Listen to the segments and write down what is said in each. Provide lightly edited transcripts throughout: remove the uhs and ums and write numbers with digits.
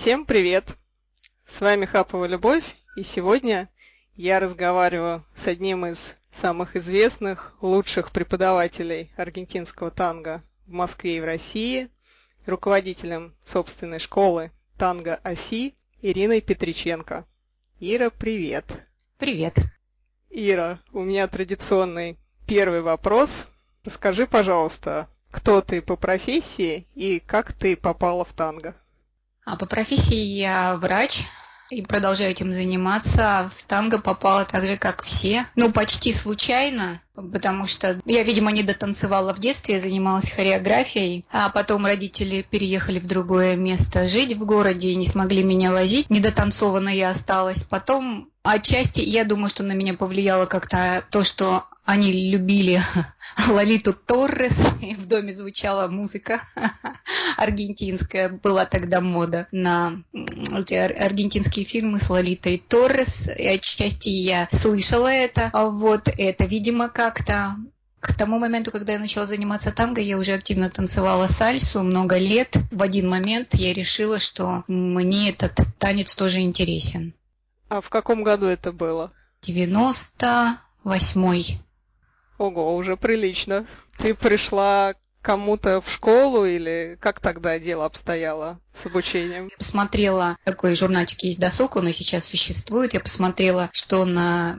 Всем привет! С вами Хапова Любовь, и сегодня я разговариваю с одним из самых известных, лучших преподавателей аргентинского танго в Москве и в России, руководителем собственной школы танго АСИ Ириной Петриченко. Ира, привет! Привет! Ира, у меня традиционный первый вопрос. Расскажи, пожалуйста, кто ты по профессии и как ты попала в танго? По профессии я врач и продолжаю этим заниматься. В танго попала так же, как все. Почти случайно, потому что я, видимо, не дотанцевала в детстве, я занималась хореографией, а потом родители переехали в другое место жить в городе и не смогли меня возить. Недотанцованно я осталась. Потом отчасти, я думаю, что на меня повлияло как-то то, что они любили Лолиту Торрес, и в доме звучала музыка аргентинская. Была тогда мода на эти аргентинские фильмы с Лолитой Торрес, и отчасти я слышала это. Это, видимо, как-то... К тому моменту, когда я начала заниматься танго, я уже активно танцевала сальсу много лет. В один момент я решила, что мне этот танец тоже интересен. А в каком году это было? 98-й. Ого, уже прилично. Ты пришла к кому-то в школу или как тогда дело обстояло с обучением? Я посмотрела, такой журнальчик есть «Досуг», он и сейчас существует. Я посмотрела, что на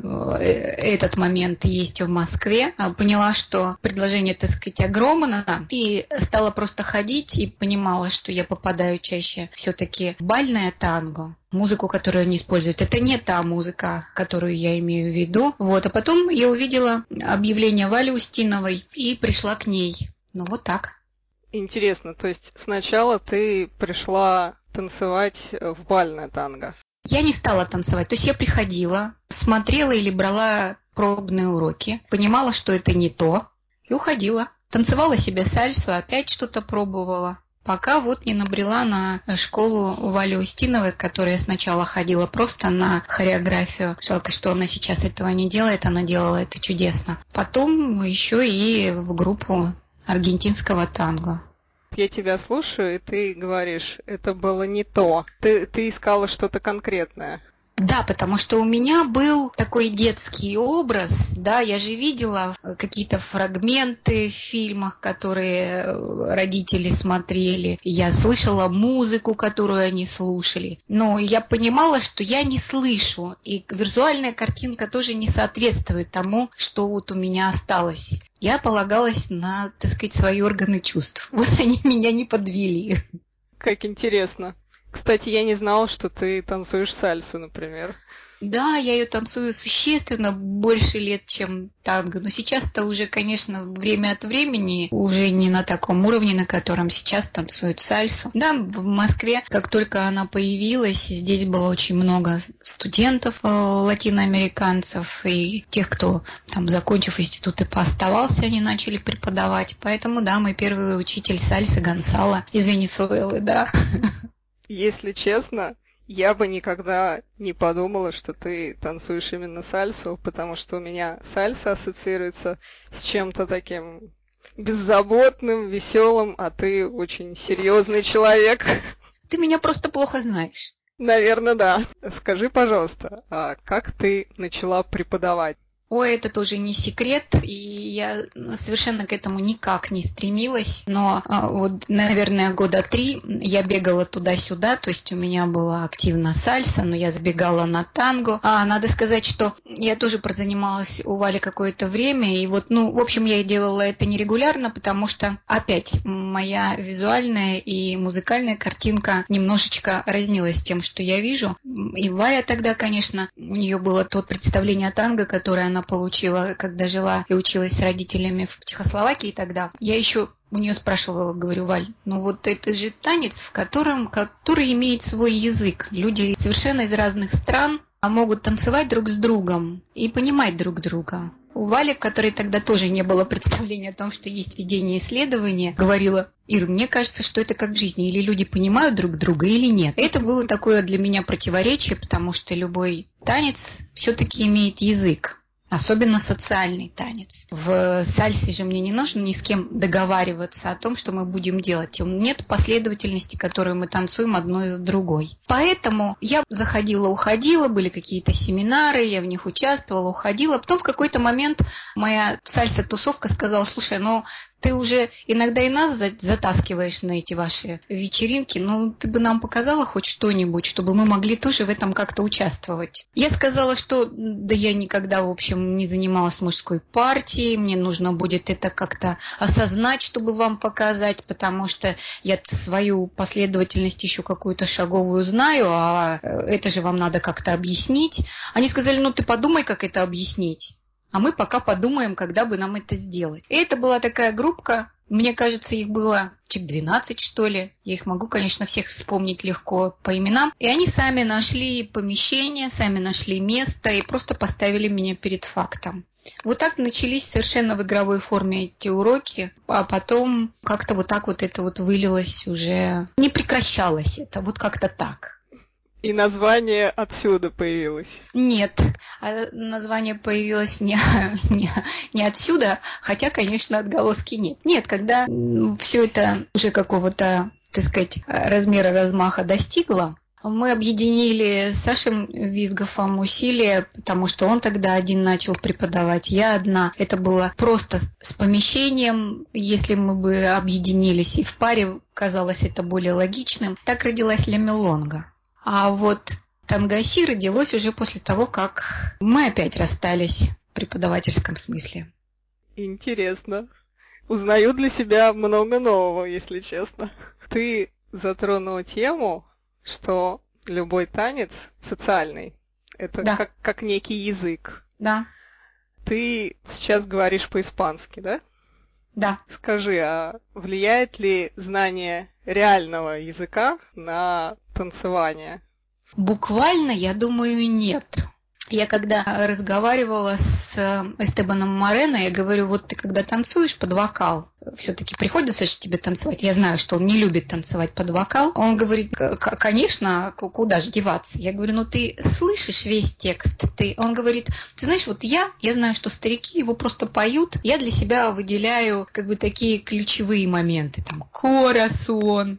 этот момент есть в Москве. Поняла, что предложение, так сказать, огромно. И стала просто ходить и понимала, что я попадаю чаще все-таки в бальное танго. Музыку, которую они используют, это не та музыка, которую я имею в виду. А потом я увидела объявление Вали Устиновой и пришла к ней. Так. Интересно, то есть сначала ты пришла танцевать в бальное танго? Я не стала танцевать. То есть я приходила, смотрела или брала пробные уроки, понимала, что это не то, и уходила. Танцевала себе сальсу, опять что-то пробовала. Пока не набрела на школу Вали Устиновой, которая сначала ходила просто на хореографию. Жалко, что она сейчас этого не делает, она делала это чудесно. Потом еще и в группу аргентинского танго. Я тебя слушаю, и ты говоришь, это было не то. Ты искала что-то конкретное. Да, потому что у меня был такой детский образ, да, я же видела какие-то фрагменты в фильмах, которые родители смотрели, я слышала музыку, которую они слушали, но я понимала, что я не слышу, и визуальная картинка тоже не соответствует тому, что у меня осталось. Я полагалась на, так сказать, свои органы чувств. Они меня не подвели. Как интересно. Кстати, я не знала, что ты танцуешь сальсу, например. Да, я ее танцую существенно больше лет, чем танго. Но сейчас-то уже, конечно, время от времени уже не на таком уровне, на котором сейчас танцуют сальсу. Да, в Москве, как только она появилась, здесь было очень много студентов, латиноамериканцев, и тех, кто там, закончив институты, пооставался, они начали преподавать. Поэтому, да, мой первый учитель сальсы Гонсало из Венесуэлы, да. Если честно, я бы никогда не подумала, что ты танцуешь именно сальсу, потому что у меня сальса ассоциируется с чем-то таким беззаботным, веселым, а ты очень серьезный человек. Ты меня просто плохо знаешь. Наверное, да. Скажи, пожалуйста, а как ты начала преподавать? Ой, это тоже не секрет, и я совершенно к этому никак не стремилась, но наверное, 3 года я бегала туда-сюда, то есть у меня была активна сальса, но я сбегала на танго. Надо сказать, что я тоже прозанималась у Вали какое-то время, и в общем, я делала это нерегулярно, потому что, опять, моя визуальная и музыкальная картинка немножечко разнилась с тем, что я вижу. И Валя тогда, конечно, у нее было то представление о танго, которое она получила, когда жила и училась с родителями в Чехословакии тогда. Я еще у нее спрашивала, говорю: Валь, это же танец, который имеет свой язык. Люди совершенно из разных стран могут танцевать друг с другом и понимать друг друга. У Вали, в которой тогда тоже не было представления о том, что есть ведение исследования, говорила: Ир, мне кажется, что это как в жизни, или люди понимают друг друга, или нет. Это было такое для меня противоречие, потому что любой танец все-таки имеет язык. Особенно социальный танец. В сальсе же мне не нужно ни с кем договариваться о том, что мы будем делать. Нет последовательности, которую мы танцуем одной за другой. Поэтому я заходила, уходила, были какие-то семинары, я в них участвовала, уходила. Потом в какой-то момент моя сальса-тусовка сказала: слушай, ты уже иногда и нас затаскиваешь на эти ваши вечеринки, ты бы нам показала хоть что-нибудь, чтобы мы могли тоже в этом как-то участвовать. Я сказала, что да я никогда, в общем, не занималась мужской партией, мне нужно будет это как-то осознать, чтобы вам показать, потому что я свою последовательность еще какую-то шаговую знаю, а это же вам надо как-то объяснить. Они сказали: ты подумай, как это объяснить. А мы пока подумаем, когда бы нам это сделать. И это была такая группка, мне кажется, их было 12, что ли. Я их могу, конечно, всех вспомнить легко по именам. И они сами нашли помещение, сами нашли место и просто поставили меня перед фактом. Вот так начались совершенно в игровой форме эти уроки, а потом как-то вот так вот это вот вылилось уже. Не прекращалось это, вот как-то так. И название отсюда появилось? Нет, название появилось не отсюда, хотя, конечно, отголоски нет. Нет, когда все это уже какого-то, так сказать, размера, размаха достигло, мы объединили с Сашей Визгофом усилия, потому что он тогда один начал преподавать, я одна. Это было просто с помещением, если мы бы объединились, и в паре казалось это более логичным. Так родилась Ля Мелонга. А вот Тангаси родилось уже после того, как мы опять расстались в преподавательском смысле. Интересно. Узнаю для себя много нового, если честно. Ты затронула тему, что любой танец социальный. Это Да. как некий язык. Да. Ты сейчас говоришь по-испански, да? Да. Скажи, а влияет ли знание реального языка на танцевание? Буквально, я думаю, нет. Я когда разговаривала с Эстебаном Морено, я говорю: вот ты когда танцуешь под вокал, все-таки приходится же тебе танцевать. Я знаю, что он не любит танцевать под вокал. Он говорит: конечно, куда же деваться? Я говорю: ты слышишь весь текст? Он говорит: ты знаешь, вот я знаю, что старики его просто поют. Я для себя выделяю как бы такие ключевые моменты. Там корасон.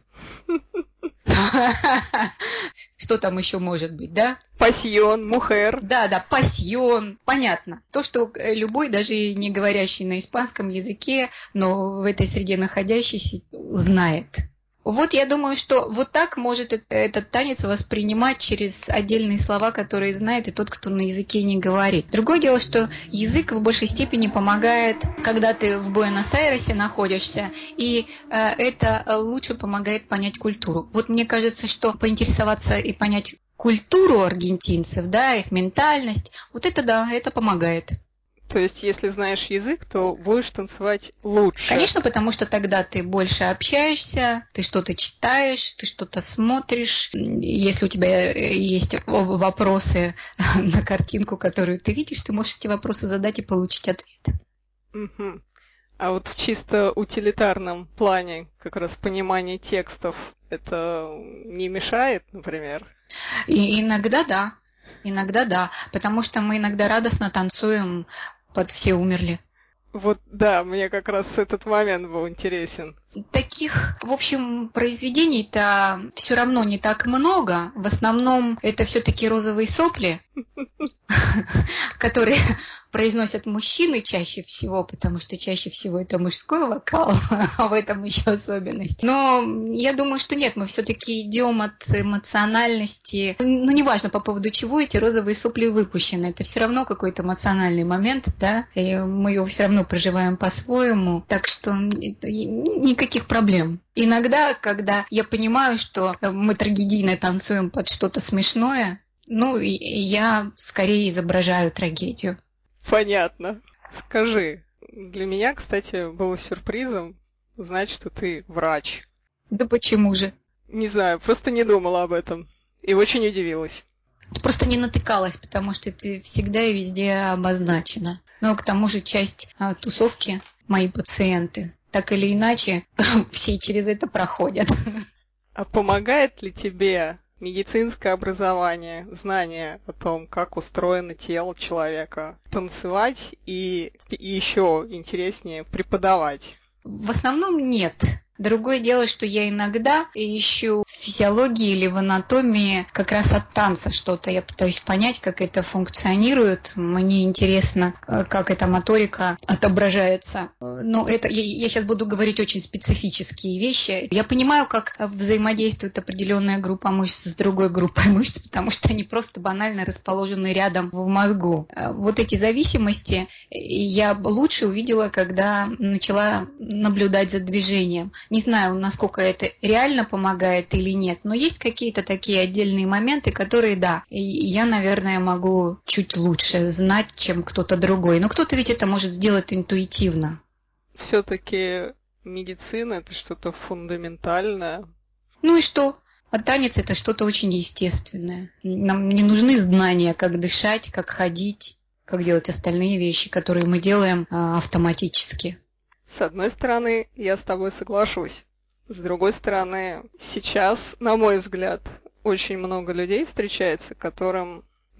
Что там еще может быть, да? Пасьон, мухер. Да, пасьон, понятно. То, что любой, даже не говорящий на испанском языке, но в этой среде находящийся, знает. Вот я думаю, что вот так может этот танец воспринимать через отдельные слова, которые знает и тот, кто на языке не говорит. Другое дело, что язык в большей степени помогает, когда ты в Буэнос-Айресе находишься, и это лучше помогает понять культуру. Вот мне кажется, что поинтересоваться и понять культуру аргентинцев, да, их ментальность, вот это да, это помогает. То есть, если знаешь язык, то будешь танцевать лучше. Конечно, потому что тогда ты больше общаешься, ты что-то читаешь, ты что-то смотришь. Если у тебя есть вопросы на картинку, которую ты видишь, ты можешь эти вопросы задать и получить ответ. Угу. А вот в чисто утилитарном плане, как раз понимание текстов, это не мешает, например? И иногда да, потому что мы иногда радостно танцуем под «Все умерли». Вот да, мне как раз этот момент был интересен. Таких, в общем, произведений-то все равно не так много. В основном это все-таки розовые сопли, которые произносят мужчины чаще всего, потому что чаще всего это мужской вокал, а в этом еще особенность. Но я думаю, что нет, мы все-таки идем от эмоциональности. Неважно, по поводу чего эти розовые сопли выпущены. Это все равно какой-то эмоциональный момент, да, и мы его все равно проживаем по-своему. Так что никаких проблем. Иногда, когда я понимаю, что мы трагедийно танцуем под что-то смешное, я скорее изображаю трагедию. Понятно. Скажи, для меня, кстати, было сюрпризом узнать, что ты врач. Да почему же? Не знаю, просто не думала об этом. И очень удивилась. Ты просто не натыкалась, потому что это всегда и везде обозначено. Но к тому же часть тусовки мои пациенты. Так или иначе, все через это проходят. А помогает ли тебе медицинское образование, знание о том, как устроено тело человека, танцевать и еще интереснее преподавать. В основном нет. Другое дело, что я иногда ищу в физиологии или в анатомии как раз от танца что-то. Я пытаюсь понять, как это функционирует. Мне интересно, как эта моторика отображается. Но это я сейчас буду говорить очень специфические вещи. Я понимаю, как взаимодействует определенная группа мышц с другой группой мышц, потому что они просто банально расположены рядом в мозгу. Вот эти зависимости я лучше увидела, когда начала наблюдать за движением. Не знаю, насколько это реально помогает или нет, но есть какие-то такие отдельные моменты, которые, да, я, наверное, могу чуть лучше знать, чем кто-то другой. Но кто-то ведь это может сделать интуитивно. Все-таки медицина – это что-то фундаментальное. Ну и что? А танец – это что-то очень естественное. Нам не нужны знания, как дышать, как ходить, как делать остальные вещи, которые мы делаем автоматически. С одной стороны, я с тобой соглашусь. С другой стороны, сейчас, на мой взгляд, очень много людей встречается, которым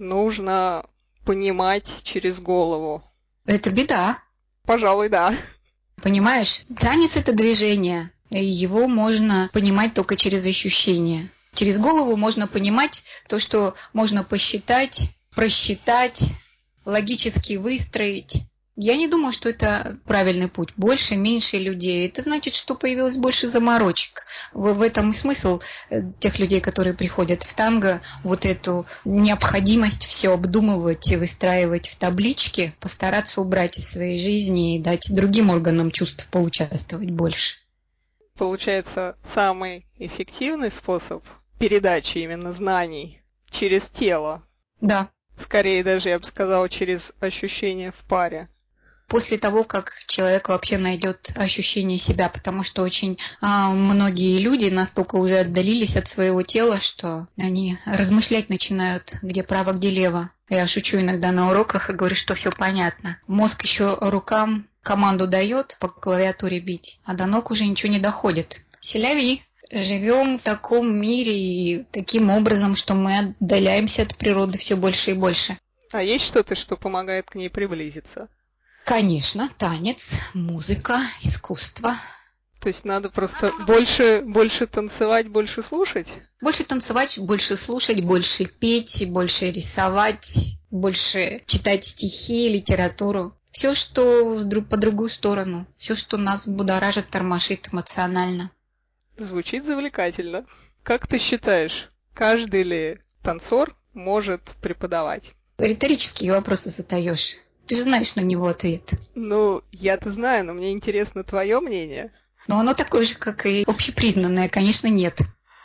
нужно понимать через голову. Это беда. Пожалуй, да. Понимаешь, танец – это движение. Его можно понимать только через ощущения. Через голову можно понимать то, что можно посчитать, просчитать, логически выстроить. Я не думаю, что это правильный путь. Больше, меньше людей. Это значит, что появилось больше заморочек. В этом и смысл тех людей, которые приходят в танго, вот эту необходимость все обдумывать и выстраивать в табличке, постараться убрать из своей жизни и дать другим органам чувств поучаствовать больше. Получается, самый эффективный способ передачи именно знаний через тело. Да. Скорее даже, я бы сказала, через ощущения в паре. После того, как человек вообще найдет ощущение себя, потому что очень многие люди настолько уже отдалились от своего тела, что они размышлять начинают, где право, где лево. Я шучу иногда на уроках и говорю, что все понятно. Мозг еще рукам команду дает по клавиатуре бить, а до ног уже ничего не доходит. Селяви. Живем в таком мире и таким образом, что мы отдаляемся от природы все больше и больше. А есть что-то, что помогает к ней приблизиться? Конечно, танец, музыка, искусство. То есть надо просто больше танцевать, больше слушать? Больше танцевать, больше слушать, больше петь, больше рисовать, больше читать стихи, литературу. Все, что по другую сторону. Все, что нас будоражит, тормошит эмоционально. Звучит завлекательно. Как ты считаешь, каждый ли танцор может преподавать? Риторические вопросы задаешь. Ты же знаешь на него ответ. Ну, я-то знаю, но мне интересно твое мнение. Но оно такое же, как и общепризнанное, конечно, нет.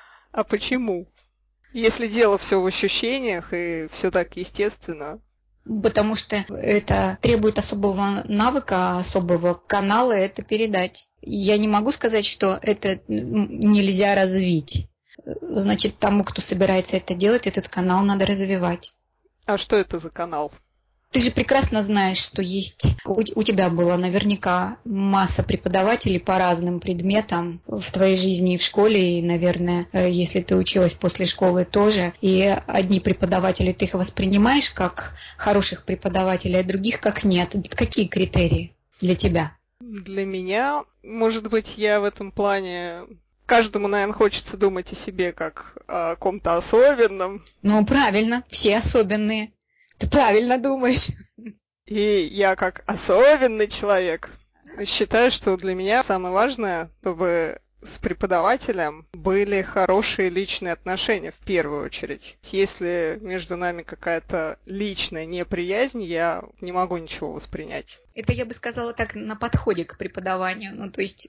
А почему? Если дело все в ощущениях и все так естественно. Потому что это требует особого навыка, особого канала это передать. Я не могу сказать, что это нельзя развить. Значит, тому, кто собирается это делать, этот канал надо развивать. А что это за канал? Ты же прекрасно знаешь, что есть, у тебя была наверняка масса преподавателей по разным предметам в твоей жизни и в школе, и, наверное, если ты училась после школы тоже. И одни преподаватели ты их воспринимаешь как хороших преподавателей, а других как нет. Какие критерии для тебя? Для меня, может быть, я в этом плане... Каждому, наверное, хочется думать о себе как о ком-то особенном. Ну, правильно, все особенные. Ты правильно думаешь. И я как особенный человек считаю, что для меня самое важное, чтобы с преподавателем были хорошие личные отношения в первую очередь. Если между нами какая-то личная неприязнь, я не могу ничего воспринять. Это, я бы сказала так, на подходе к преподаванию. Ну, то есть,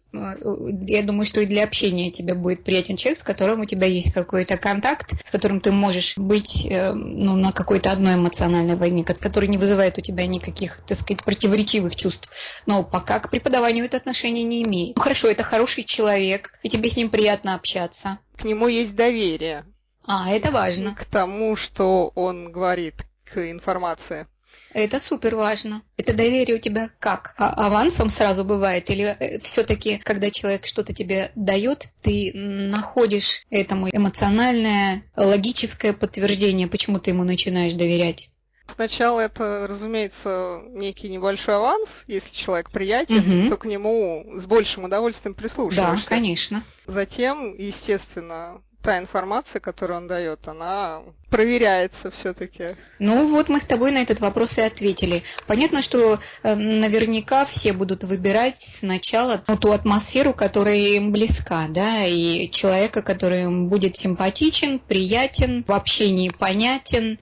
я думаю, что и для общения тебе будет приятен человек, с которым у тебя есть какой-то контакт, с которым ты можешь быть на какой-то одной эмоциональной волне, который не вызывает у тебя никаких, так сказать, противоречивых чувств. Но пока к преподаванию это отношение не имеет. Ну, хорошо, это хороший человек, и тебе с ним приятно общаться. К нему есть доверие. Это важно. К тому, что он говорит, к информации. Это супер важно. Это доверие у тебя как? Авансом сразу бывает? Или все-таки, когда человек что-то тебе дает, ты находишь этому эмоциональное, логическое подтверждение, почему ты ему начинаешь доверять? Сначала это, разумеется, некий небольшой аванс. Если человек приятен, то к нему с большим удовольствием прислушиваешься. Да, конечно. Затем, естественно, та информация, которую он дает, она проверяется все-таки. Ну вот мы с тобой на этот вопрос и ответили. Понятно, что наверняка все будут выбирать сначала ту атмосферу, которая им близка, да, и человека, который им будет симпатичен, приятен, в общении понятен.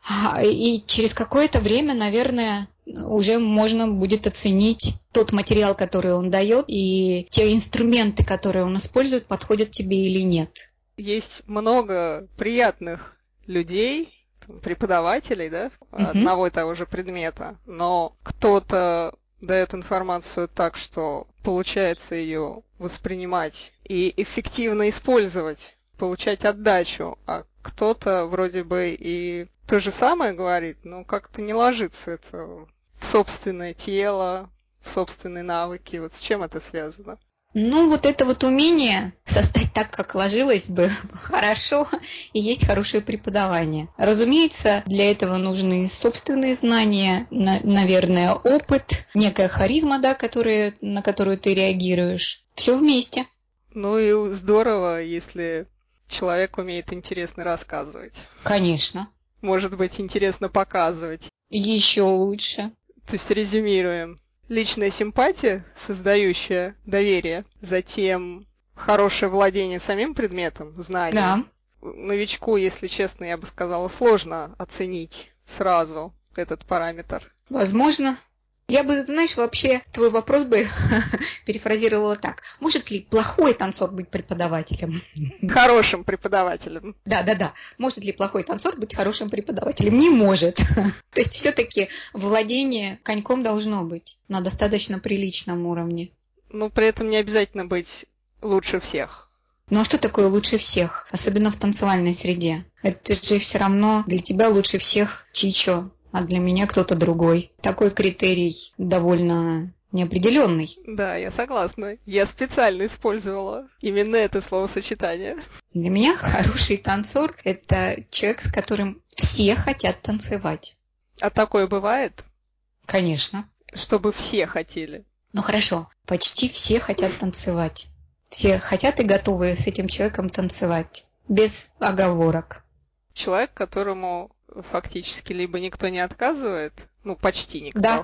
И через какое-то время, наверное, уже можно будет оценить тот материал, который он дает, и те инструменты, которые он использует, подходят тебе или нет. Есть много приятных людей, преподавателей, да, одного и того же предмета, но кто-то дает информацию так, что получается ее воспринимать и эффективно использовать, получать отдачу, а кто-то вроде бы и то же самое говорит, но как-то не ложится это в собственное тело, в собственные навыки. Вот с чем это связано? Ну, вот это вот умение создать так, как ложилось бы хорошо, и есть хорошее преподавание. Разумеется, для этого нужны собственные знания, наверное, опыт, некая харизма, да, на которую ты реагируешь. Все вместе. Ну и здорово, если человек умеет интересно рассказывать. Конечно. Может быть, интересно показывать. Еще лучше. То есть резюмируем. Личная симпатия, создающая доверие, затем хорошее владение самим предметом, знание. Да. Новичку, если честно, я бы сказала, сложно оценить сразу этот параметр. Возможно. Я бы, знаешь, вообще твой вопрос бы перефразировала так. Может ли плохой танцор быть преподавателем? Хорошим преподавателем. Да. Может ли плохой танцор быть хорошим преподавателем? Не может. То есть все-таки владение коньком должно быть на достаточно приличном уровне. Но при этом не обязательно быть лучше всех. Ну а что такое лучше всех? Особенно в танцевальной среде. Это же все равно для тебя лучше всех Чичо, а для меня кто-то другой. Такой критерий довольно неопределенный. Да, я согласна. Я специально использовала именно это словосочетание. Для меня хороший танцор – это человек, с которым все хотят танцевать. А такое бывает? Конечно. Чтобы все хотели. Ну хорошо, почти все хотят танцевать. Все хотят и готовы с этим человеком танцевать. Без оговорок. Человек, которому фактически либо никто не отказывает, ну почти никто, Да.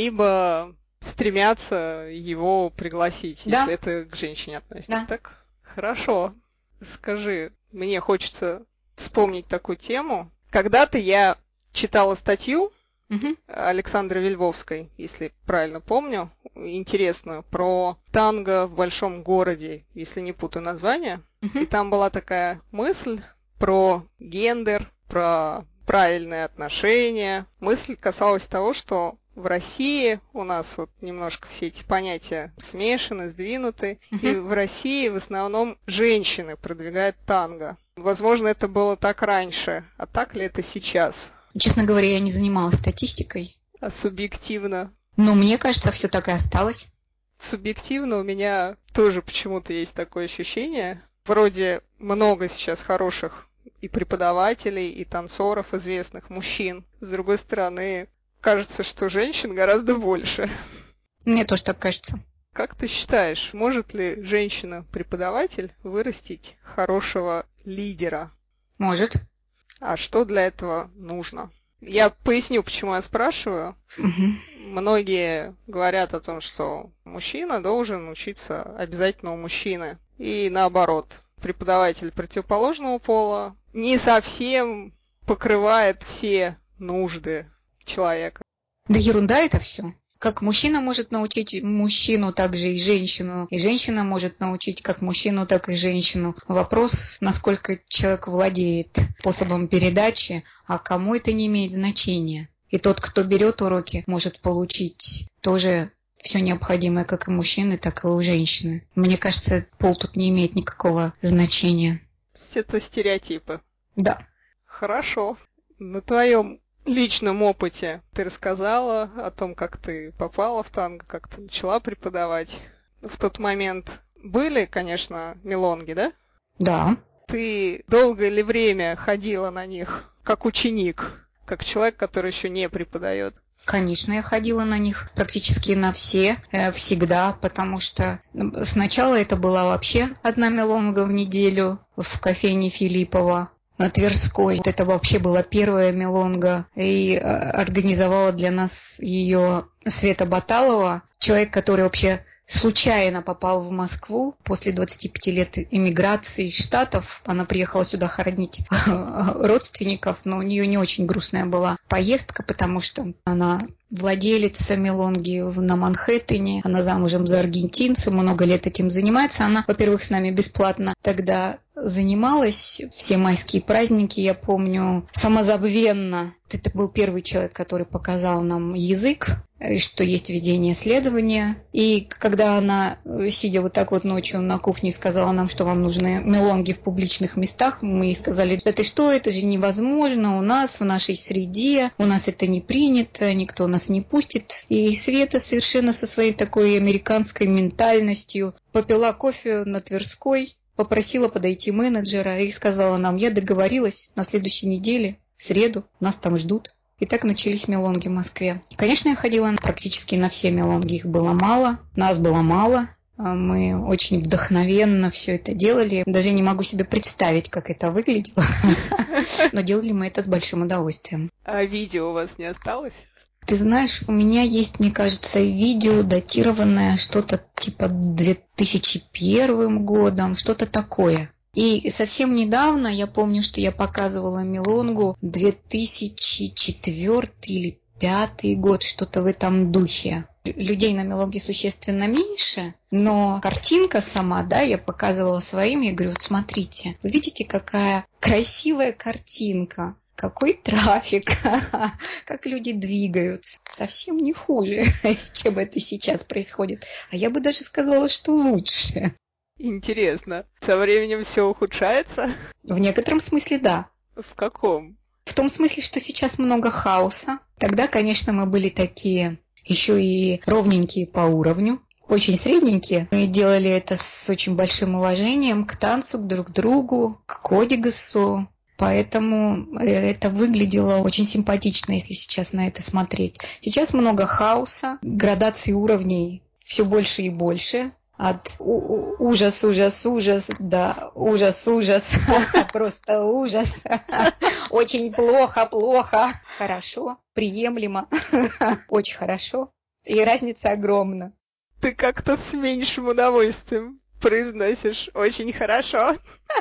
либо стремятся его пригласить, Да. если это к женщине относится. Да. Так? Хорошо. Скажи, мне хочется вспомнить такую тему. Когда-то я читала статью Александры Вельвовской, если правильно помню, интересную, про танго в большом городе, если не путаю название. И там была такая мысль про гендер, про правильные отношения. Мысль касалась того, что в России у нас вот немножко все эти понятия смешаны, сдвинуты, и в России в основном женщины продвигают танго. Возможно, это было так раньше, а так ли это сейчас? Честно говоря, я не занималась статистикой. А субъективно? Но мне кажется, все так и осталось. Субъективно у меня тоже почему-то есть такое ощущение. Вроде много сейчас хороших и преподавателей, и танцоров, известных мужчин. С другой стороны, кажется, что женщин гораздо больше. Мне тоже так кажется. Как ты считаешь, может ли женщина-преподаватель вырастить хорошего лидера? Может. А что для этого нужно? Я поясню, почему я спрашиваю. Многие говорят о том, что мужчина должен учиться обязательно у мужчины. И наоборот, преподаватель противоположного пола не совсем покрывает все нужды человека. Да ерунда это все. Как мужчина может научить мужчину, так же и женщина может научить как мужчину, так и женщину. Вопрос, насколько человек владеет способом передачи, а кому это не имеет значения. И тот, кто берет уроки, может получить тоже все необходимое как и мужчины, так и у женщины. Мне кажется, пол тут не имеет никакого значения. То есть это стереотипы. Да. Хорошо. На твоем личном опыте ты рассказала о том, как ты попала в танго, как ты начала преподавать. В тот момент были, конечно, мелонги, да? Да. Ты долгое ли время ходила на них как ученик, как человек, который еще не преподает? Конечно, я ходила на них практически на все, всегда, потому что сначала это была вообще одна мелонга в неделю в кофейне Филиппова на Тверской. Это вообще была первая мелонга, и организовала для нас ее Света Баталова, человек, который вообще случайно попал в Москву после 25 лет эмиграции из Штатов. Она приехала сюда хоронить родственников, но у нее не очень грустная была поездка, потому что она владелица мелонги на Манхэттене, она замужем за аргентинцем, много лет этим занимается. Она, во-первых, с нами бесплатно тогда занималась все майские праздники, я помню, самозабвенно. Это был первый человек, который показал нам язык, что есть ведение следования. И когда она, сидя вот так вот ночью на кухне, сказала нам, что вам нужны мелонги в публичных местах, мы ей сказали: да ты что, это же невозможно у нас, в нашей среде, у нас это не принято, никто нас не пустит. И Света совершенно со своей такой американской ментальностью попила кофе на Тверской, попросила подойти менеджера и сказала нам: я договорилась, на следующей неделе, в среду, нас там ждут. И так начались мелонги в Москве. Конечно, я ходила практически на все мелонги, их было мало, нас было мало. Мы очень вдохновенно все это делали. Даже не могу себе представить, как это выглядело. Но делали мы это с большим удовольствием. А видео у вас не осталось? Ты знаешь, у меня есть, мне кажется, видео, датированное что-то типа 2001 годом, что-то такое. И совсем недавно, я помню, что я показывала мелонгу 2004 или 2005 год, что-то в этом духе. Людей на мелонге существенно меньше, но картинка сама, да, я показывала своими, я говорю: вот смотрите, вы видите, какая красивая картинка. Какой трафик, как люди двигаются. Совсем не хуже, чем это сейчас происходит. А я бы даже сказала, что лучше. Интересно. Со временем все ухудшается? В некотором смысле да. В каком? В том смысле, что сейчас много хаоса. Тогда, конечно, мы были такие еще и ровненькие по уровню. Очень средненькие. Мы делали это с очень большим уважением к танцу, друг к другу, к кодексу. Поэтому это выглядело очень симпатично, если сейчас на это смотреть. Сейчас много хаоса, градации уровней все больше и больше. От ужас, ужас, ужас, да, ужас, ужас, просто ужас. Очень плохо, плохо. Хорошо, приемлемо, очень хорошо. И разница огромна. Ты как-то с меньшим удовольствием произносишь очень хорошо.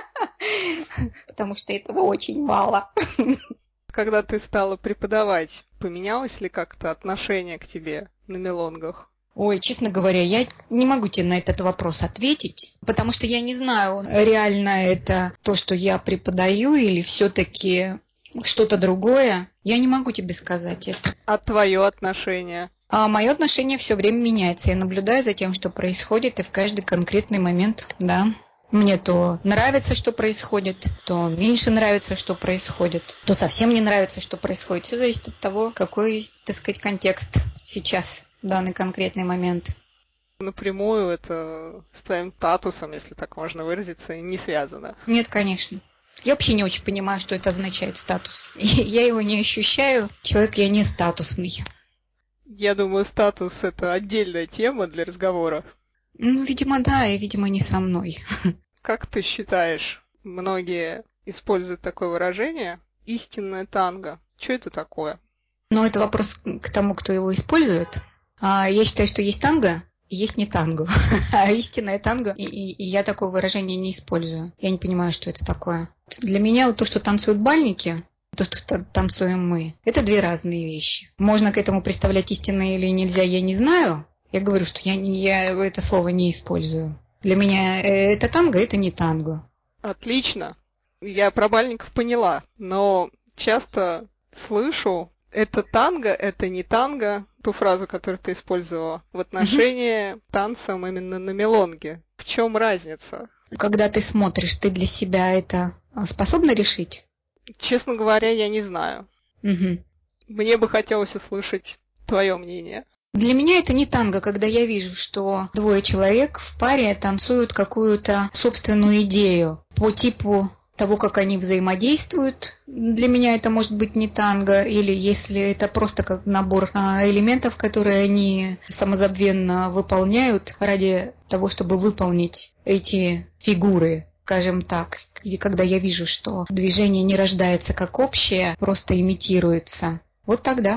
Потому что этого очень мало. Когда ты стала преподавать, поменялось ли как-то отношение к тебе на мелонгах? Ой, честно говоря, я не могу тебе на этот вопрос ответить, потому что я не знаю, реально это то, что я преподаю, или все-таки что-то другое. Я не могу тебе сказать это. А твое отношение? А мое отношение все время меняется. Я наблюдаю за тем, что происходит, и в каждый конкретный момент, да. Мне то нравится, что происходит, то меньше нравится, что происходит, то совсем не нравится, что происходит. Все зависит от того, какой, так сказать, контекст сейчас, в данный конкретный момент. Напрямую это с твоим статусом, если так можно выразиться, не связано. Нет, конечно. Я вообще не очень понимаю, что это означает статус. Я его не ощущаю. Человек я не статусный. Я думаю, статус — это отдельная тема для разговора. Ну, видимо, да, и, видимо, не со мной. Как ты считаешь, многие используют такое выражение «истинное танго». Что это такое? Но это вопрос к тому, кто его использует. Я считаю, что есть танго, и есть не танго. А истинное танго, и я такое выражение не использую. Я не понимаю, что это такое. Для меня вот то, что танцуют бальники, то, что танцуем мы, это две разные вещи. Можно к этому представлять истинное или нельзя, я не знаю. Я говорю, что я это слово не использую. Для меня это танго, это не танго. Отлично. Я про бальников поняла, но часто слышу «это танго, это не танго», ту фразу, которую ты использовала, в отношении танца именно на мелонге. В чем разница? Когда ты смотришь, ты для себя это способна решить? Честно говоря, я не знаю. Угу. Мне бы хотелось услышать твое мнение. Для меня это не танго, когда я вижу, что двое человек в паре танцуют какую-то собственную идею по типу того, как они взаимодействуют. Для меня это может быть не танго, или если это просто как набор элементов, которые они самозабвенно выполняют ради того, чтобы выполнить эти фигуры, скажем так. И когда я вижу, что движение не рождается как общее, просто имитируется, вот тогда.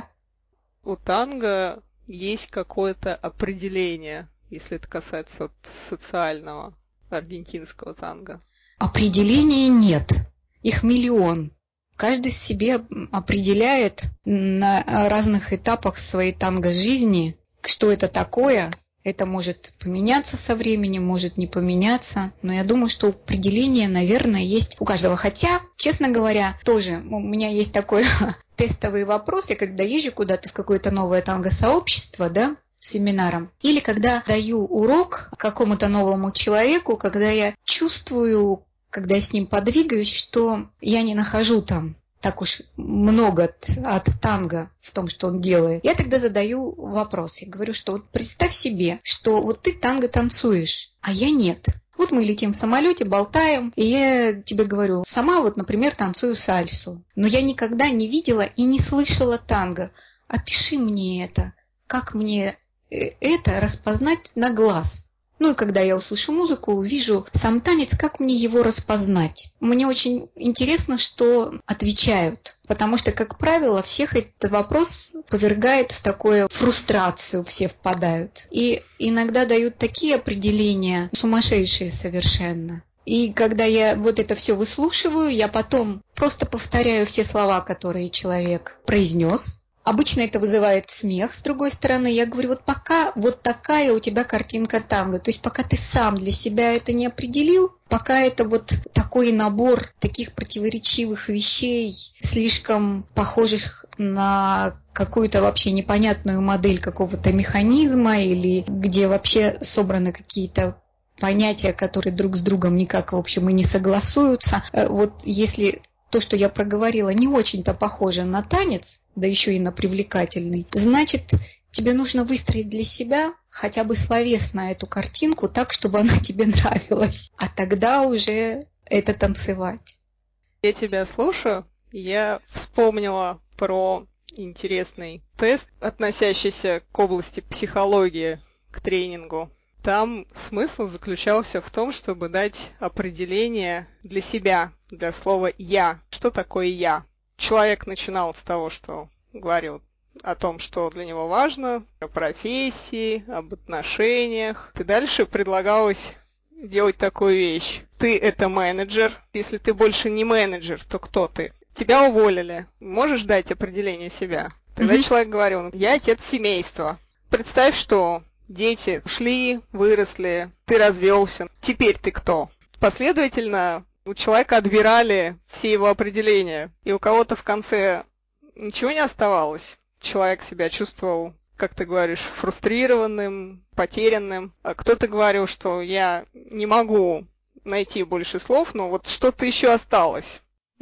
У танго есть какое-то определение, если это касается вот социального аргентинского танго. Определения нет. Их миллион. Каждый себе определяет на разных этапах своей танго-жизни, что это такое. Это может поменяться со временем, может не поменяться. Но я думаю, что определение, наверное, есть у каждого. Хотя, честно говоря, тоже у меня есть такой тестовый вопрос. Я когда езжу куда-то в какое-то новое танго-сообщество, да, семинаром, или когда даю урок какому-то новому человеку, когда я чувствую, когда я с ним подвигаюсь, что я не нахожу там так уж много от танго в том, что он делает. Я тогда задаю вопрос. Я говорю, что вот представь себе, что вот ты танго танцуешь, а я нет. Вот мы летим в самолете, болтаем, и я тебе говорю, сама вот, например, танцую сальсу, но я никогда не видела и не слышала танго. Опиши мне это, как мне это распознать на глаз. Ну и когда я услышу музыку, увижу сам танец, как мне его распознать. Мне очень интересно, что отвечают, потому что, как правило, всех этот вопрос повергает в такую фрустрацию, все впадают. И иногда дают такие определения, сумасшедшие совершенно. И когда я вот это все выслушиваю, я потом просто повторяю все слова, которые человек произнес. Обычно это вызывает смех, с другой стороны. Я говорю, вот пока вот такая у тебя картинка танго, то есть пока ты сам для себя это не определил, пока это вот такой набор таких противоречивых вещей, слишком похожих на какую-то вообще непонятную модель какого-то механизма, или где вообще собраны какие-то понятия, которые друг с другом никак, в общем, и не согласуются. Вот если то, что я проговорила, не очень-то похоже на танец, да еще и на привлекательный, значит, тебе нужно выстроить для себя хотя бы словесно эту картинку так, чтобы она тебе нравилась. А тогда уже это танцевать. Я тебя слушаю, я вспомнила про интересный тест, относящийся к области психологии, к тренингу. Там смысл заключался в том, чтобы дать определение для себя, для слова «я». Что такое «я»? Человек начинал с того, что говорил о том, что для него важно, о профессии, об отношениях. И дальше предлагалось делать такую вещь. Ты — это менеджер. Если ты больше не менеджер, то кто ты? Тебя уволили. Можешь дать определение себя? Тогда человек говорил, я отец семейства. Представь, что дети ушли, выросли, ты развелся. Теперь ты кто? Последовательно у человека отбирали все его определения. И у кого-то в конце ничего не оставалось. Человек себя чувствовал, как ты говоришь, фрустрированным, потерянным. А кто-то говорил, что я не могу найти больше слов, но вот что-то еще осталось.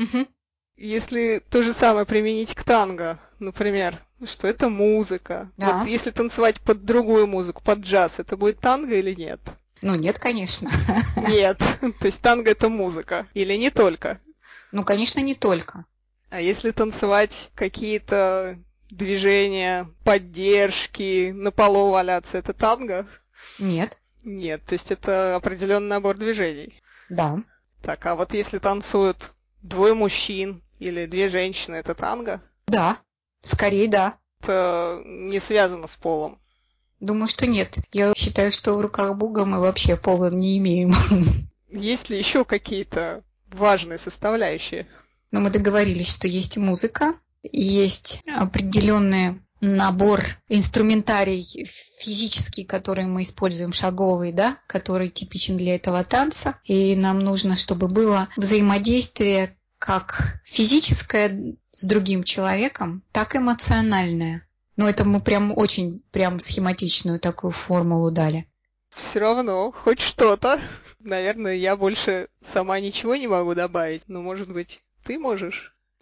Если то же самое применить к танго, например, что это музыка. Да. Вот если танцевать под другую музыку, под джаз, это будет танго или нет? Ну, нет, конечно. Нет. То есть танго — это музыка. Или не только? Ну, конечно, не только. А если танцевать какие-то движения, поддержки, на полу валяться, это танго? Нет. Нет, то есть это определенный набор движений. Да. Так, а вот если танцуют двое мужчин или две женщины, это танго? Да. Скорее, да. Это не связано с полом. Думаю, что нет. Я считаю, что в руках Бога мы вообще пола не имеем. Есть ли еще какие-то важные составляющие? Но мы договорились, что есть музыка, есть определенный набор инструментарий физический, который мы используем, шаговый, да, который типичен для этого танца. И нам нужно, чтобы было взаимодействие как физическое с другим человеком, так и эмоциональное. Но это мы прям очень прям схематичную такую формулу дали. Все равно, хоть что-то. Наверное, я больше сама ничего не могу добавить, но, может быть, ты можешь?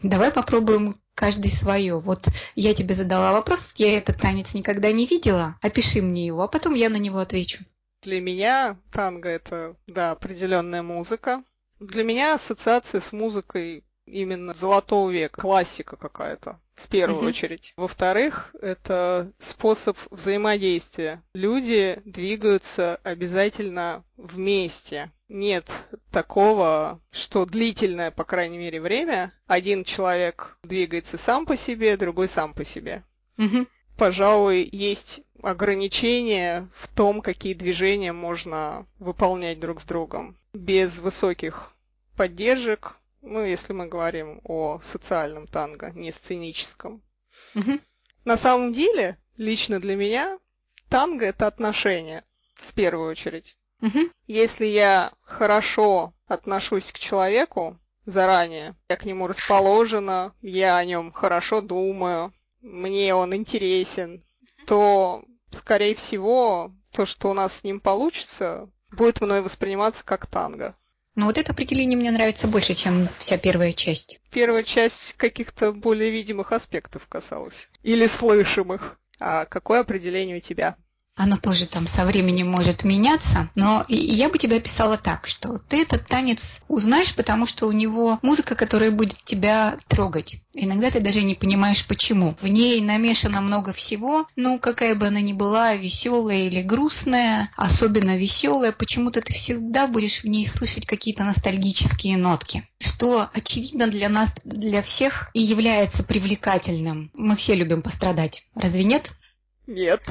Давай попробуем каждый свое. Вот я тебе задала вопрос, я этот танец никогда не видела. Опиши мне его, а потом я на него отвечу. Для меня танго — это, да, определенная музыка. Для меня ассоциация с музыкой именно золотого века, классика какая-то, в первую Мгм. очередь. Во-вторых, это способ взаимодействия. Люди двигаются обязательно вместе. Нет такого, что длительное, по крайней мере, время один человек двигается сам по себе, другой сам по себе. Мгм. Пожалуй, есть ограничения в том, какие движения можно выполнять друг с другом. Без высоких поддержек, ну, если мы говорим о социальном танго, не сценическом. Мгм. На самом деле, лично для меня, танго — это отношения, в первую очередь. Мгм. Если я хорошо отношусь к человеку заранее, я к нему расположена, я о нем хорошо думаю, мне он интересен, то, скорее всего, то, что у нас с ним получится, будет мной восприниматься как танго. Ну вот это определение мне нравится больше, чем вся первая часть. Первая часть каких-то более видимых аспектов касалась. Или слышимых. А какое определение у тебя? Оно тоже там со временем может меняться, но я бы тебе описала так, что ты этот танец узнаешь, потому что у него музыка, которая будет тебя трогать. Иногда ты даже не понимаешь, почему. В ней намешано много всего, ну, какая бы она ни была, веселая или грустная, особенно веселая, почему-то ты всегда будешь в ней слышать какие-то ностальгические нотки, что, очевидно, для нас, для всех и является привлекательным. Мы все любим пострадать, разве нет? Нет.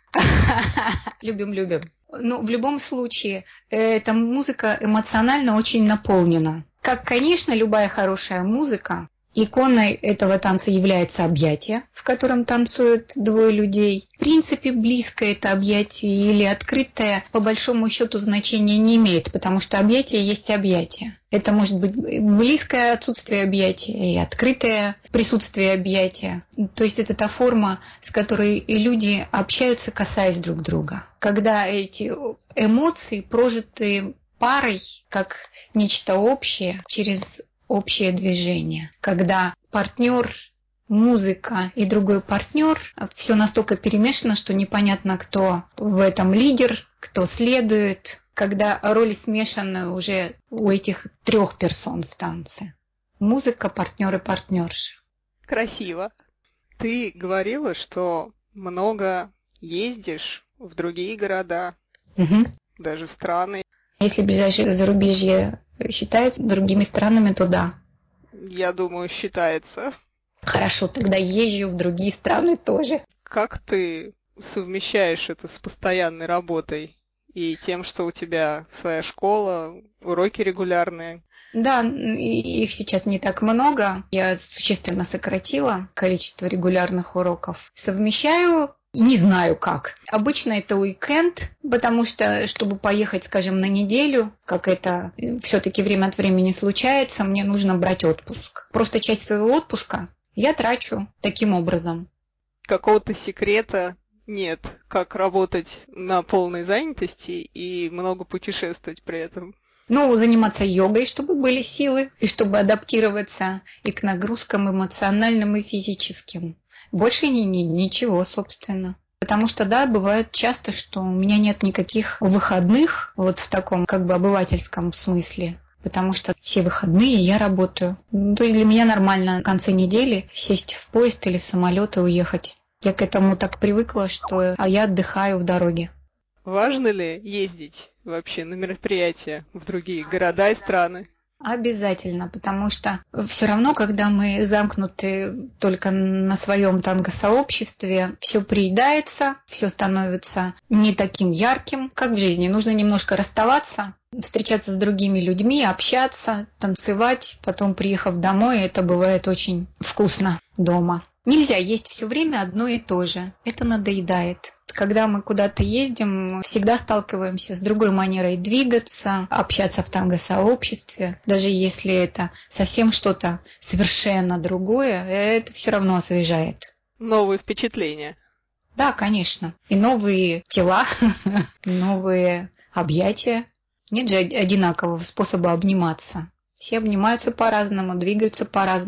Любим, любим. Ну, в любом случае, эта музыка эмоционально очень наполнена. Как, конечно, любая хорошая музыка, иконой этого танца является объятие, в котором танцуют двое людей. В принципе, близкое это объятие или открытое, по большому счету, значения не имеет, потому что объятие есть объятие. Это может быть близкое отсутствие объятия и открытое присутствие объятия. То есть это та форма, с которой и люди общаются, касаясь друг друга. Когда эти эмоции прожиты парой, как нечто общее, через общее движение. Когда партнер, музыка и другой партнер, все настолько перемешано, что непонятно, кто в этом лидер, кто следует, когда роли смешаны уже у этих трех персон в танце. Музыка, партнер и партнерша. Красиво. Ты говорила, что много ездишь в другие города, Угу. даже страны. Если ближайшее зарубежье считается другими странами, то да. Я думаю, считается. Хорошо, тогда езжу в другие страны тоже. Как ты совмещаешь это с постоянной работой и тем, что у тебя своя школа, уроки регулярные? Да, их сейчас не так много. Я существенно сократила количество регулярных уроков. Совмещаю, не знаю как. Обычно это уикенд, потому что, чтобы поехать, скажем, на неделю, как это все-таки время от времени случается, мне нужно брать отпуск. Просто часть своего отпуска я трачу таким образом. Какого-то секрета нет, как работать на полной занятости и много путешествовать при этом. Ну, заниматься йогой, чтобы были силы, и чтобы адаптироваться и к нагрузкам эмоциональным и физическим. Больше ничего, собственно. Потому что, да, бывает часто, что у меня нет никаких выходных, вот в таком как бы обывательском смысле. Потому что все выходные я работаю. Ну, то есть для меня нормально в конце недели сесть в поезд или в самолет и уехать. Я к этому так привыкла, что я отдыхаю в дороге. Важно ли ездить вообще на мероприятия в другие города и страны? Обязательно, потому что все равно, когда мы замкнуты только на своем танго-сообществе, все приедается, все становится не таким ярким, как в жизни. Нужно немножко расставаться, встречаться с другими людьми, общаться, танцевать, потом, приехав домой, это бывает очень вкусно дома. Нельзя есть все время одно и то же. Это надоедает. Когда мы куда-то ездим, всегда сталкиваемся с другой манерой двигаться, общаться в танго-сообществе. Даже если это совсем что-то совершенно другое, это все равно освежает. Новые впечатления. Да, конечно. И новые тела, новые объятия. Нет же одинакового способа обниматься. Все обнимаются по-разному, двигаются по-разному.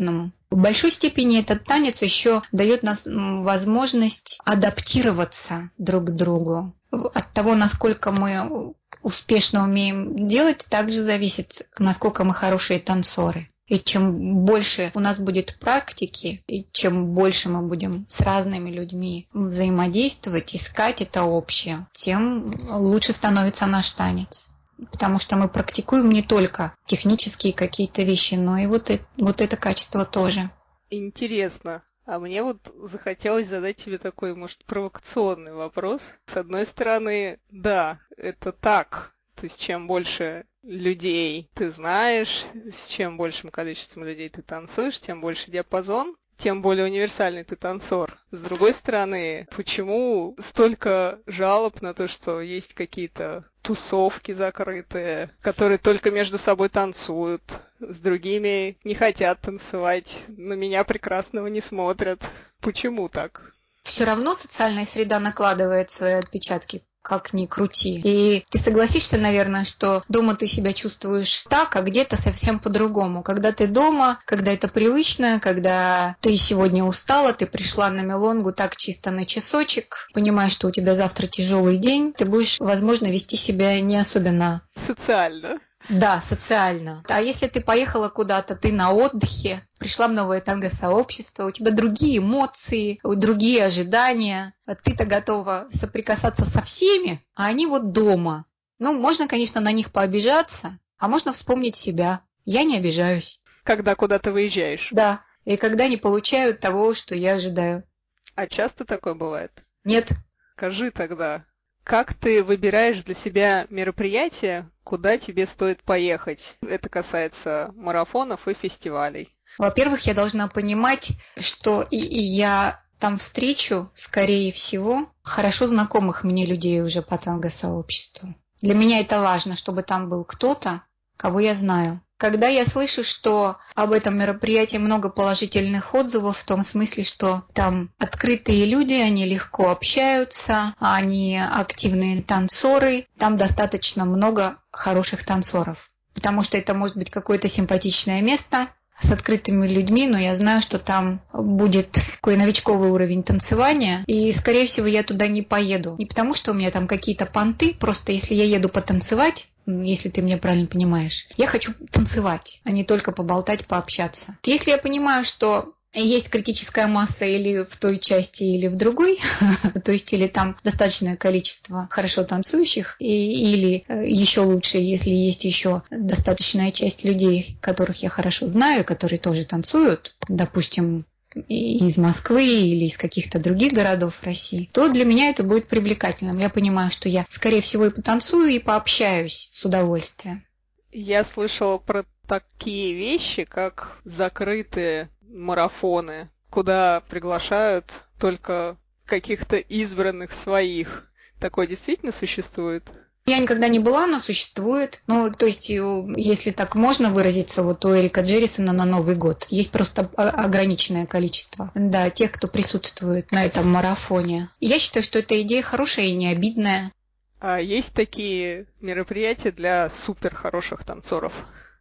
В большой степени этот танец еще дает нас возможность адаптироваться друг к другу. От того, насколько мы успешно умеем делать, также зависит, насколько мы хорошие танцоры. И чем больше у нас будет практики, и чем больше мы будем с разными людьми взаимодействовать, искать это общее, тем лучше становится наш танец. Потому что мы практикуем не только технические какие-то вещи, но и вот это качество тоже. Интересно. А мне вот захотелось задать тебе такой, может, провокационный вопрос. С одной стороны, да, это так. То есть чем больше людей ты знаешь, с чем большим количеством людей ты танцуешь, тем больше диапазон, тем более универсальный ты танцор. С другой стороны, почему столько жалоб на то, что есть какие-то тусовки закрытые, которые только между собой танцуют, с другими не хотят танцевать, на меня прекрасного не смотрят. Почему так? Все равно социальная среда накладывает свои отпечатки, как ни крути. И ты согласишься, наверное, что дома ты себя чувствуешь так, а где-то совсем по-другому. Когда ты дома, когда это привычно, когда ты сегодня устала, ты пришла на мелонгу так чисто на часочек, понимаешь, что у тебя завтра тяжелый день, ты будешь, возможно, вести себя не особенно... Социально. Да, социально. А если ты поехала куда-то, ты на отдыхе, пришла в новое танго-сообщество, у тебя другие эмоции, другие ожидания, ты-то готова соприкасаться со всеми, а они вот дома. Ну, можно, конечно, на них пообижаться, а можно вспомнить себя. Я не обижаюсь. Когда куда-то выезжаешь. Да, и когда не получаю того, что я ожидаю. А часто такое бывает? Нет. Скажи тогда, как ты выбираешь для себя мероприятие, куда тебе стоит поехать? Это касается марафонов и фестивалей. Во-первых, я должна понимать, что и я там встречу, скорее всего, хорошо знакомых мне людей уже по танго-сообществу. Для меня это важно, чтобы там был кто-то, кого я знаю. Когда я слышу, что об этом мероприятии много положительных отзывов, в том смысле, что там открытые люди, они легко общаются, они активные танцоры, там достаточно много хороших танцоров. Потому что это может быть какое-то симпатичное место с открытыми людьми, но я знаю, что там будет такой новичковый уровень танцевания, и, скорее всего, я туда не поеду. Не потому, что у меня там какие-то понты, просто если я еду потанцевать, если ты меня правильно понимаешь, я хочу танцевать, а не только поболтать, пообщаться. Если я понимаю, что есть критическая масса или в той части, или в другой, то есть или там достаточное количество хорошо танцующих, или еще лучше, если есть еще достаточная часть людей, которых я хорошо знаю, которые тоже танцуют, допустим, из Москвы или из каких-то других городов России, то для меня это будет привлекательным. Я понимаю, что я, скорее всего, и потанцую, и пообщаюсь с удовольствием. Я слышала про такие вещи, как закрытые марафоны, куда приглашают только каких-то избранных своих. Такое действительно существует? Я никогда не была, но существует. Ну, то есть, если так можно выразиться, вот у Эрика Джеррисона на Новый год есть просто ограниченное количество, да, тех, кто присутствует на этом марафоне. И я считаю, что эта идея хорошая и не обидная. А есть такие мероприятия для супер хороших танцоров?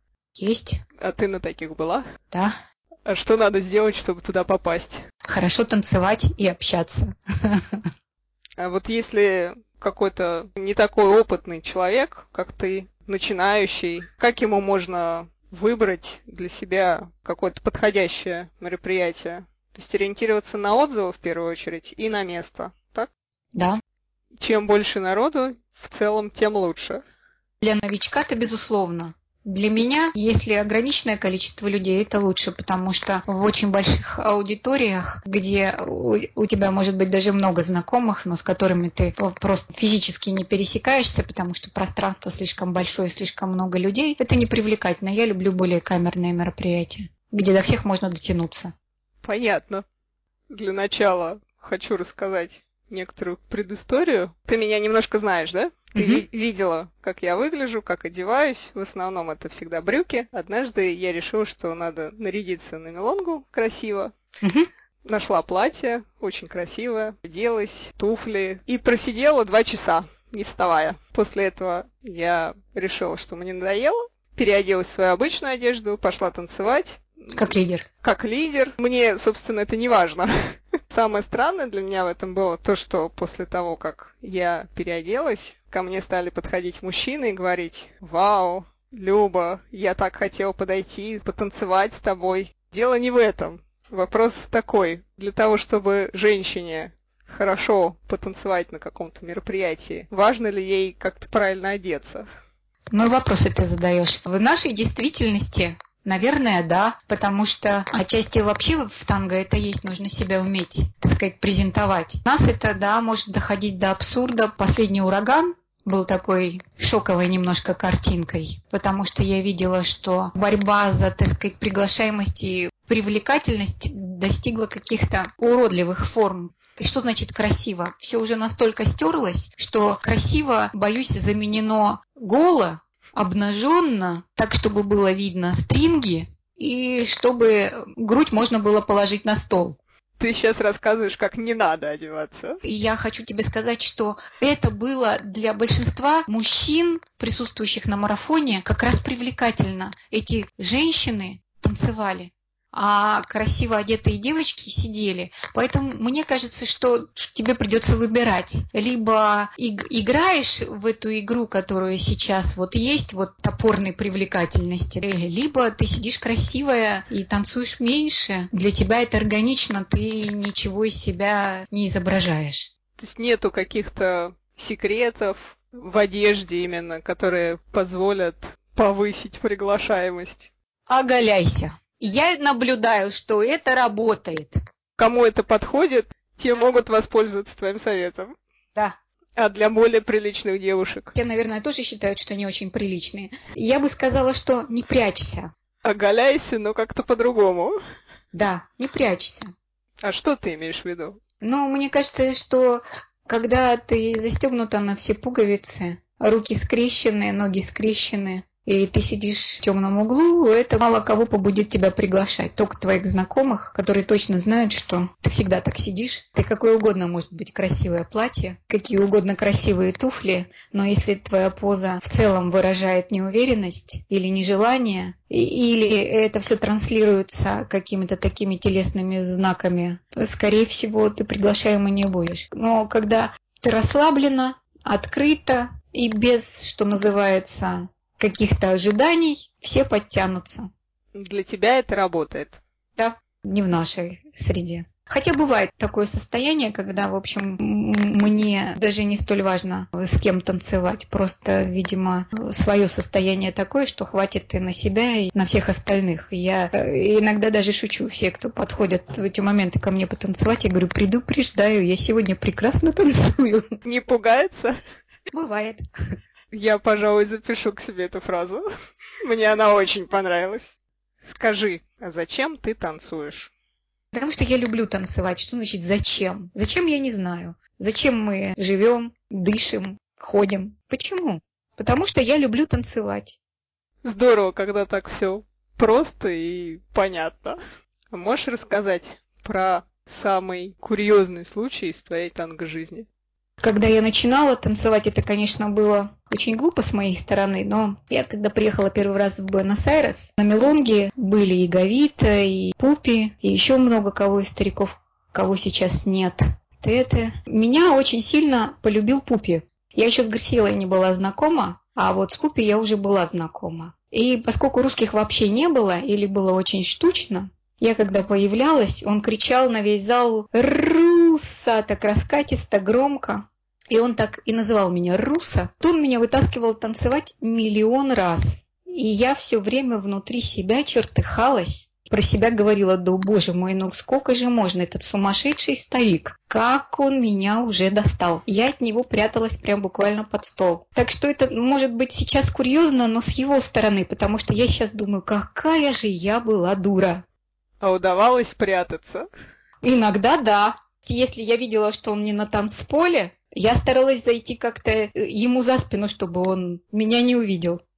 Есть. А ты на таких была? Да. А что надо сделать, чтобы туда попасть? Хорошо танцевать и общаться. А вот если какой-то не такой опытный человек, как ты, начинающий, как ему можно выбрать для себя какое-то подходящее мероприятие? То есть ориентироваться на отзывы в первую очередь и на место, так? Да. Чем больше народу, в целом, тем лучше. Для новичка-то безусловно. Для меня, если ограниченное количество людей, это лучше, потому что в очень больших аудиториях, где у тебя может быть даже много знакомых, но с которыми ты просто физически не пересекаешься, потому что пространство слишком большое, слишком много людей, это не привлекательно. Я люблю более камерные мероприятия, где до всех можно дотянуться. Понятно. Для начала хочу рассказать некоторую предысторию. Ты меня немножко знаешь, да? Ты видела, как я выгляжу, как одеваюсь. В основном это всегда брюки. Однажды я решила, что надо нарядиться на мелонгу красиво. Нашла платье, очень красивое, оделась, туфли. И просидела 2 часа, не вставая. После этого я решила, что мне надоело. Переоделась в свою обычную одежду, пошла танцевать. Как лидер. Как лидер. Мне, собственно, это не важно. Самое странное для меня в этом было то, что после того, как я переоделась, ко мне стали подходить мужчины и говорить: «Вау, Люба, я так хотел подойти, потанцевать с тобой». Дело не в этом. Вопрос такой. Для того, чтобы женщине хорошо потанцевать на каком-то мероприятии, важно ли ей как-то правильно одеться? Ну, вопросы ты задаешь. В нашей действительности, наверное, да, потому что отчасти вообще в танго это есть, нужно себя уметь, так сказать, презентовать. У нас это, да, может доходить до абсурда. Последний ураган был такой шоковой немножко картинкой, потому что я видела, что борьба за, так сказать, приглашаемость и привлекательность достигла каких-то уродливых форм. И что значит красиво? Все уже настолько стерлось, что красиво, боюсь, заменено голо, обнаженно, так, чтобы было видно стринги, и чтобы грудь можно было положить на стол. Ты сейчас рассказываешь, как не надо одеваться. И я хочу тебе сказать, что это было для большинства мужчин, присутствующих на марафоне, как раз привлекательно. Эти женщины танцевали, а красиво одетые девочки сидели. Поэтому мне кажется, что тебе придется выбирать. Либо играешь в эту игру, которая сейчас вот есть, вот топорной привлекательности, либо ты сидишь красивая и танцуешь меньше. Для тебя это органично, ты ничего из себя не изображаешь. То есть нету каких-то секретов в одежде именно, которые позволят повысить приглашаемость? Оголяйся. Я наблюдаю, что это работает. Кому это подходит, те могут воспользоваться твоим советом. Да. А для более приличных девушек? Те, наверное, тоже считают, что не очень приличные. Я бы сказала, что не прячься. Оголяйся, но как-то по-другому. Да, не прячься. А что ты имеешь в виду? Но мне кажется, что когда ты застегнута на все пуговицы, руки скрещены, ноги скрещены, и ты сидишь в темном углу, это мало кого побудит тебя приглашать. Только твоих знакомых, которые точно знают, что ты всегда так сидишь. Ты какое угодно может быть красивое платье, какие угодно красивые туфли, но если твоя поза в целом выражает неуверенность или нежелание, или это все транслируется какими-то такими телесными знаками, скорее всего, ты приглашаемой не будешь. Но когда ты расслаблена, открыта и без, что называется, каких-то ожиданий, все подтянутся. Для тебя это работает? Да, не в нашей среде. Хотя бывает такое состояние, когда, в общем, мне даже не столь важно, с кем танцевать. Просто, видимо, свое состояние такое, что хватит и на себя, и на всех остальных. Я иногда даже шучу, все, кто подходят в эти моменты ко мне потанцевать, я говорю: предупреждаю, я сегодня прекрасно танцую. Не пугается? Бывает. Я, пожалуй, запишу к себе эту фразу. Мне она очень понравилась. Скажи, а зачем ты танцуешь? Потому что я люблю танцевать. Что значит зачем? Зачем, я не знаю. Зачем мы живем, дышим, ходим? Почему? Потому что я люблю танцевать. Здорово, когда так все просто и понятно. А можешь рассказать про самый курьезный случай из твоей танго-жизни? Когда я начинала танцевать, это, конечно, было очень глупо с моей стороны, но я, когда приехала первый раз в Буэнос-Айрес, на Мелонге были и Гавита, и Пупи, и еще много кого из стариков, кого сейчас нет. Меня очень сильно полюбил Пупи. Я еще с Гарсиелой не была знакома, а вот с Пупи я уже была знакома. И поскольку русских вообще не было, или было очень штучно, я когда появлялась, он кричал на весь зал «Руса!» так раскатисто, громко. И он так и называл меня Руса. То он меня вытаскивал танцевать миллион раз. И я все время внутри себя чертыхалась. Про себя говорила: да боже мой, ну сколько же можно, этот сумасшедший старик. Как он меня уже достал. Я от него пряталась прям буквально под стол. Так что это может быть сейчас курьезно, но с его стороны, потому что я сейчас думаю, какая же я была дура. А удавалось прятаться? Иногда да. Если я видела, что он не на танцполе, я старалась зайти как-то ему за спину, чтобы он меня не увидел.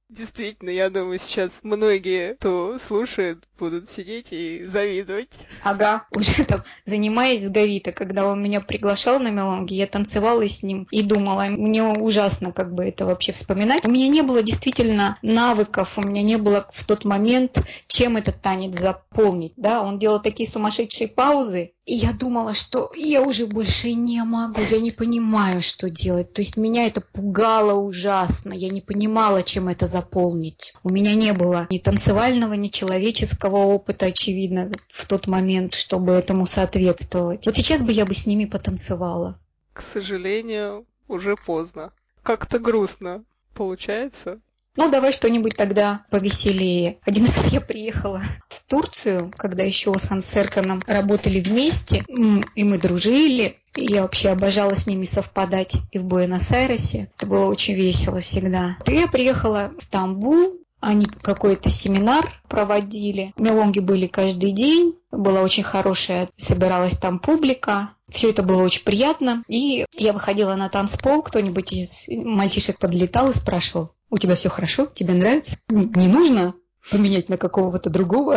Действительно, я думаю, сейчас многие, кто слушает, будут сидеть и завидовать. Ага, уже там, занимаясь с Гавито, когда он меня приглашал на мелонги, я танцевала с ним и думала, мне ужасно как бы это вообще вспоминать. У меня не было действительно навыков, у меня не было в тот момент, чем этот танец заполнить, да, он делал такие сумасшедшие паузы, и я думала, что я уже больше не могу, я не понимаю, что делать. То есть меня это пугало ужасно, я не понимала, чем это заполнить. У меня не было ни танцевального, ни человеческого опыта, очевидно, в тот момент, чтобы этому соответствовать. Вот сейчас бы я бы с ними потанцевала. К сожалению, уже поздно. Как-то грустно получается. Ну, давай что-нибудь тогда повеселее. Один раз я приехала в Турцию, когда еще с Ханс Серканом работали вместе, и мы дружили. И я вообще обожала с ними совпадать и в Буэнос-Айресе. Это было очень весело всегда. И я приехала в Стамбул, они какой-то семинар проводили. Мелонги были каждый день. Была очень хорошая, собиралась там публика. Все это было очень приятно. И я выходила на танцпол, кто-нибудь из мальчишек подлетал и спрашивал: у тебя все хорошо? Тебе нравится? Не нужно поменять на какого-то другого?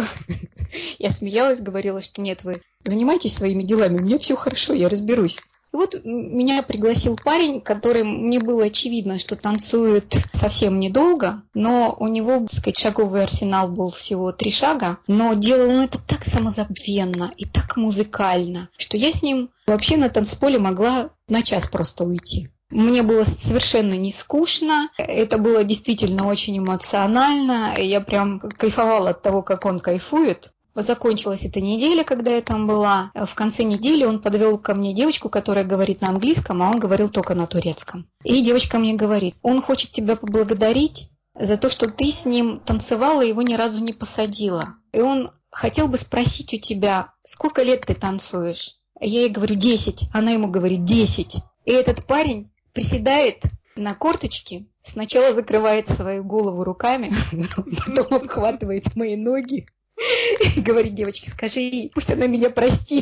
Я смеялась, говорила, что нет, вы занимайтесь своими делами, мне все хорошо, я разберусь. И вот меня пригласил парень, который, мне было очевидно, что танцует совсем недолго, но у него, так сказать, шаговый арсенал был всего 3 шага, но делал он это так самозабвенно и так музыкально, что я с ним вообще на танцполе могла на час просто уйти. Мне было совершенно не скучно, это было действительно очень эмоционально, я прям кайфовала от того, как он кайфует. Закончилась эта неделя, когда я там была. В конце недели он подвел ко мне девочку, которая говорит на английском, а он говорил только на турецком. И девочка мне говорит: он хочет тебя поблагодарить за то, что ты с ним танцевала и его ни разу не посадила. И он хотел бы спросить у тебя, сколько лет ты танцуешь? Я ей говорю 10, она ему говорит 10. И этот парень приседает на корточки, сначала закрывает свою голову руками, потом обхватывает мои ноги и говорит девочке: скажи, пусть она меня простит.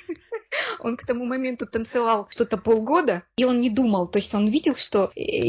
Он к тому моменту танцевал что-то полгода, и он не думал, то есть он видел, что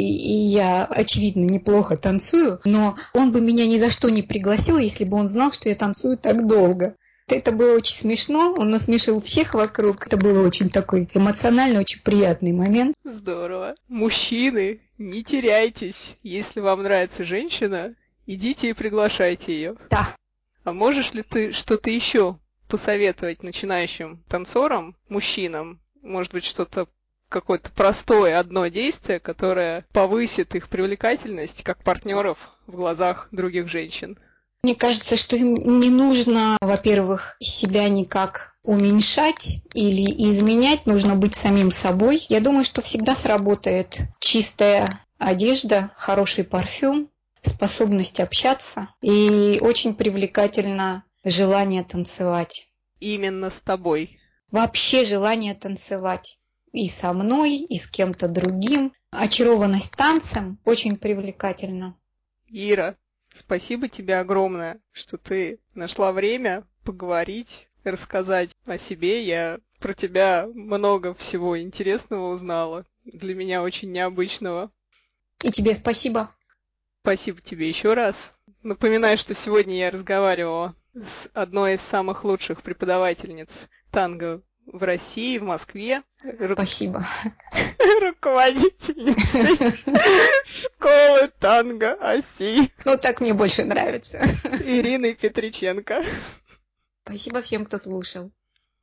я, очевидно, неплохо танцую, но он бы меня ни за что не пригласил, если бы он знал, что я танцую так долго. Это было очень смешно, он насмешил всех вокруг. Это было очень такой эмоционально, очень приятный момент. Здорово. Мужчины, не теряйтесь. Если вам нравится женщина, идите и приглашайте ее. Да. А можешь ли ты что-то еще посоветовать начинающим танцорам, мужчинам? Может быть, что-то, какое-то простое одно действие, которое повысит их привлекательность как партнеров в глазах других женщин? Мне кажется, что им не нужно, во-первых, себя никак уменьшать или изменять, нужно быть самим собой. Я думаю, что всегда сработает чистая одежда, хороший парфюм, способность общаться и очень привлекательно желание танцевать. Именно с тобой. Вообще желание танцевать и со мной, и с кем-то другим. Очарованность танцем очень привлекательна. Ира, спасибо тебе огромное, что ты нашла время поговорить, рассказать о себе. Я про тебя много всего интересного узнала, для меня очень необычного. И тебе спасибо. Спасибо тебе еще раз. Напоминаю, что сегодня я разговаривала с одной из самых лучших преподавательниц танго в России, в Москве. Спасибо. Руководительницей школы танго Оси. Ну, так мне больше нравится. Ириной Петриченко. Спасибо всем, кто слушал.